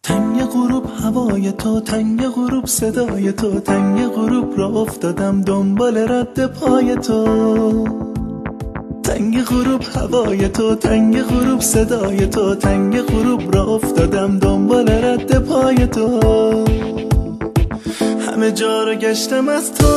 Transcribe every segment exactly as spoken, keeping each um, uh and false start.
تنگ غروب هوای تو، تنگ غروب صدای تو، تنگ غروب را افتادم دنبال رد پای تو. تنگ غروب هوای تو، تنگ غروب صدای تو، تنگ غروب را افتادم دنبال رد پای تو. همه جا رو گشتم از تو،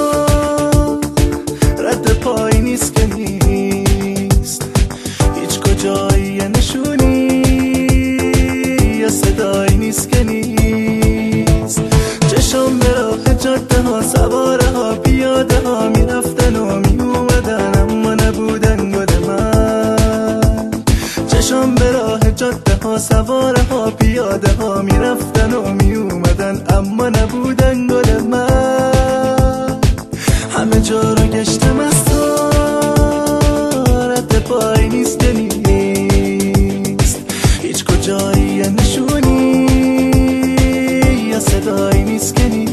رد پای نیست که نیست، هیچ کجایی نشونی یا صدایی نیست که نیست. چشم به راه جاده ها، سواره ها، پیاده ها میرفتن و میومدن اما نبودن گل من. چشم به راه جاده ها، سواره ها، پیاده ها میرفتن و میومدن اما نبودن گل من. همه جا رو گشتم از تو، رد پای نیست که نیست، هیچ کجایی نشونی یا صدایی نیست که نیست.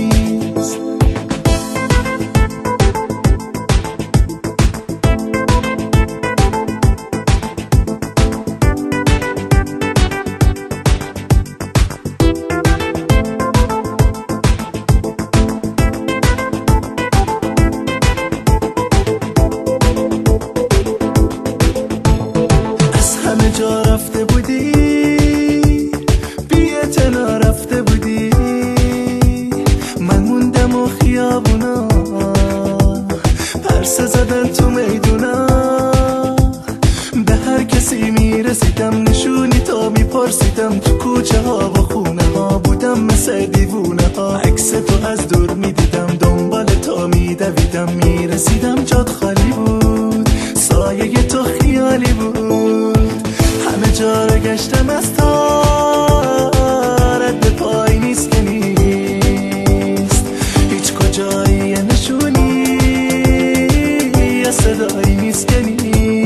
همه جا رفته بودی، بی اعتنا رفته بودی، من موندم و خیابونا پرسه زدن تو میدونا. به هر کسی میرسیدم نشونی تو میپرسیدم، تو کوچه ها و خونه ها بودم مثل دیوونه ها. عکس تو از دور میدیدم، دنبال تو میدویدم، میرسیدم جات خالی بود، سایه تو خیالی بود. همه جا رو گشتم از تو، رد پای نیست که نیست، هیچ کجایی نشونی یا صدایی نیست که نیست.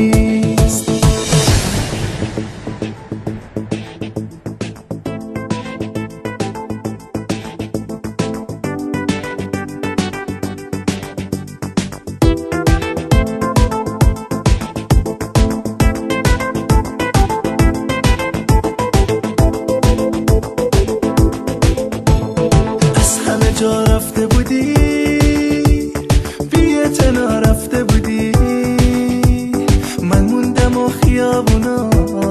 جا رفته بودی، بی اعتنا رفته بودی، من موندم و خیابونا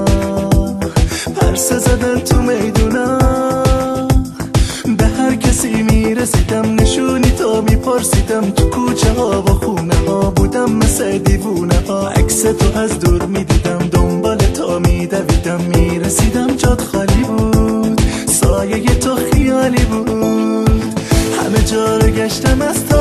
پرسه زدن تو میدونا. به هر کسی میرسیدم نشونی تو میپرسیدم، تو کوچه ها و خونه ها بودم مثل دیوونه ها. عکس تو از دور میدیدم، دنبال تو میدویدم، میرسیدم جات خالی بود، سایه تو خیالی بود. همه جا رو گشتم از تو،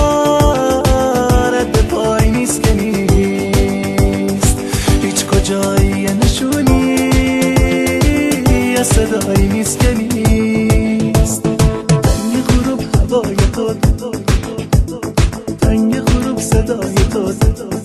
رد پای نیست که نیست، هیچ کجایی نشونی یا صدایی نیست که نیست. تنگ غروب هوای تو، تنگ غروب صدای تو،